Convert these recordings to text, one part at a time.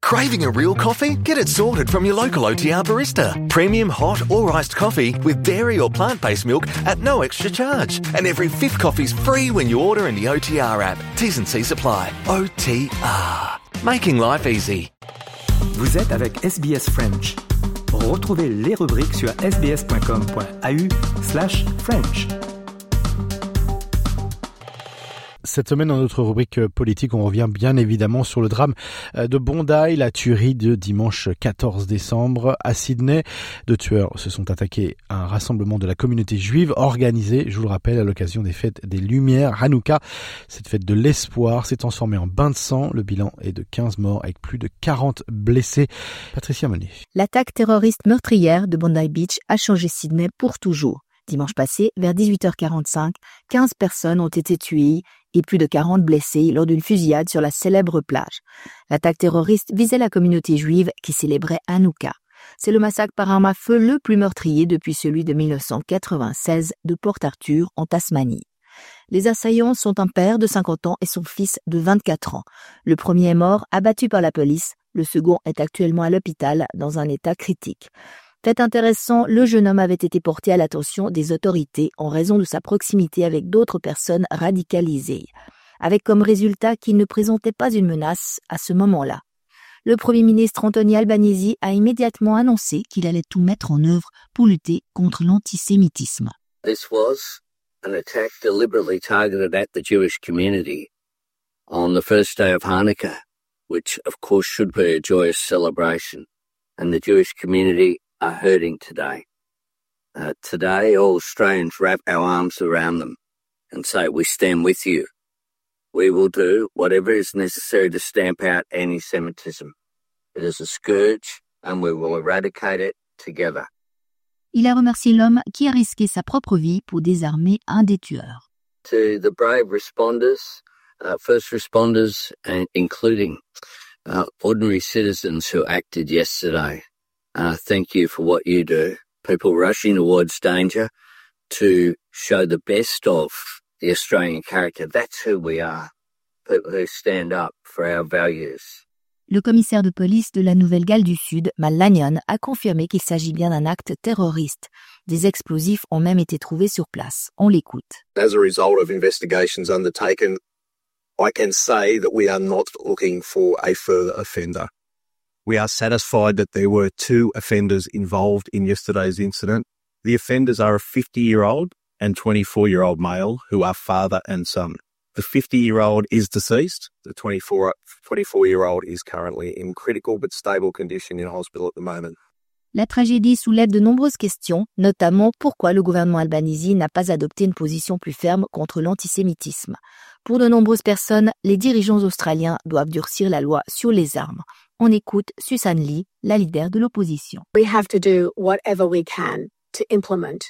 Craving a real coffee? Get it sorted from your local OTR barista. Premium hot or iced coffee with dairy or plant-based milk at no extra charge. And every fifth coffee's free when you order in the OTR app. T's and C's apply. OTR. Making life easy. Vous êtes avec SBS French. Retrouvez les rubriques sur sbs.com.au/French. Cette semaine, dans notre rubrique politique, on revient bien évidemment sur le drame de Bondi, la tuerie de dimanche 14 décembre à Sydney. Deux tueurs se sont attaqués à un rassemblement de la communauté juive organisé, je vous le rappelle, à l'occasion des fêtes des Lumières, Hanouka. Cette fête de l'espoir s'est transformée en bain de sang. Le bilan est de 15 morts avec plus de 40 blessés. Patricia Monnier. L'attaque terroriste meurtrière de Bondi Beach a changé Sydney pour toujours. Dimanche passé, vers 18h45, 15 personnes ont été tuées et plus de 40 blessés lors d'une fusillade sur la célèbre plage. L'attaque terroriste visait la communauté juive qui célébrait Hanouka. C'est le massacre par arme à feu le plus meurtrier depuis celui de 1996 de Port Arthur en Tasmanie. Les assaillants sont un père de 50 ans et son fils de 24 ans. Le premier est mort, abattu par la police. Le second est actuellement à l'hôpital dans un état critique. Fait intéressant, le jeune homme avait été porté à l'attention des autorités en raison de sa proximité avec d'autres personnes radicalisées, avec comme résultat qu'il ne présentait pas une menace à ce moment-là. Le Premier ministre Anthony Albanese a immédiatement annoncé qu'il allait tout mettre en œuvre pour lutter contre l'antisémitisme. This was an attack deliberately targeted at the Jewish community on the first day of Hanukkah, which of course should be a joyous celebration, and the Jewish community are hurting today. Today, all Australians wrap our arms around them and say, we stand with you. We will do whatever is necessary to stamp out anti-Semitism. It is a scourge and we will eradicate it together. Il a remercié l'homme qui a risqué sa propre vie pour désarmer un des tueurs. To the brave responders, first responders, and including ordinary citizens who acted yesterday, thank you for what you do. People rushing towards danger to show the best of the Australian character. That's who we are. People who stand up for our values. Le commissaire de police de la Nouvelle-Galles du Sud, Mal Lanyon, a confirmé qu'il s'agit bien d'un acte terroriste. Des explosifs ont même été trouvés sur place. On l'écoute. As a result of investigations undertaken, I can say that we are not looking for a further offender. We are satisfied that there were 2 offenders involved in yesterday's incident. The offenders are a 50-year-old and 24-year-old male who are father and son. The 50-year-old is deceased. The 24-year-old is currently in critical but stable condition in hospital at the moment. La tragédie soulève de nombreuses questions, notamment pourquoi le gouvernement albanese n'a pas adopté une position plus ferme contre l'antisémitisme. Pour de nombreuses personnes, les dirigeants australiens doivent durcir la loi sur les armes. On écoute Susan Lee, la leader de l'opposition. We have to do whatever we can to implement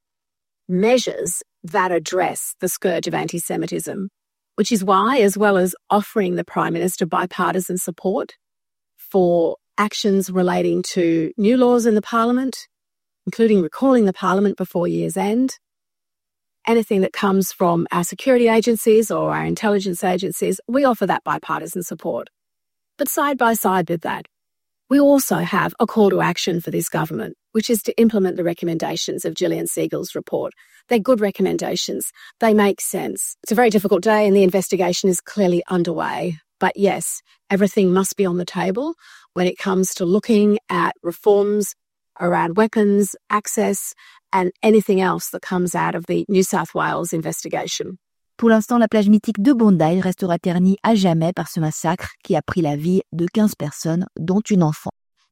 measures that address the scourge of anti-Semitism, which is why, as well as offering the Prime Minister bipartisan support for actions relating to new laws in the Parliament, including recalling the Parliament before year's end, anything that comes from our security agencies or our intelligence agencies, we offer that bipartisan support. But side by side with that, we also have a call to action for this government, which is to implement the recommendations of Gillian Siegel's report. They're good recommendations. They make sense. It's a very difficult day and the investigation is clearly underway. But yes, everything must be on the table when it comes to looking at reforms around weapons, access, and anything else that comes out of the New South Wales investigation. Pour l'instant, la plage mythique de Bondi restera ternie à jamais par ce massacre qui a pris la vie de 15 personnes, dont une enfant.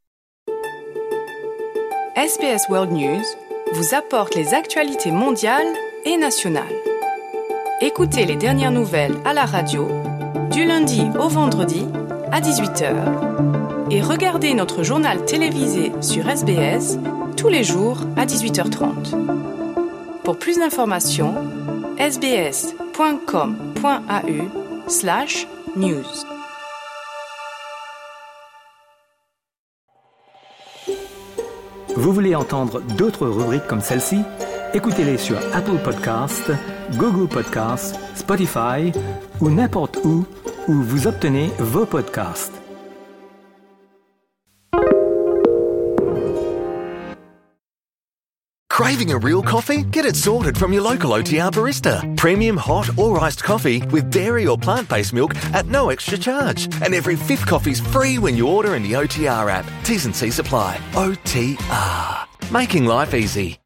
SBS World News vous apporte les actualités mondiales et nationales. Écoutez les dernières nouvelles à la radio, du lundi au vendredi à 18h. Et regardez notre journal télévisé sur SBS tous les jours à 18h30. Pour plus d'informations, sbs.com.au/news. Vous voulez entendre d'autres rubriques comme celle-ci? Écoutez-les sur Apple Podcasts, Google Podcasts, Spotify ou n'importe où vous obtenez vos podcasts. Craving a real coffee? Get it sorted from your local OTR barista. Premium hot or iced coffee with dairy or plant-based milk at no extra charge. And every fifth coffee's free when you order in the OTR app. T's and C's apply. OTR. Making life easy.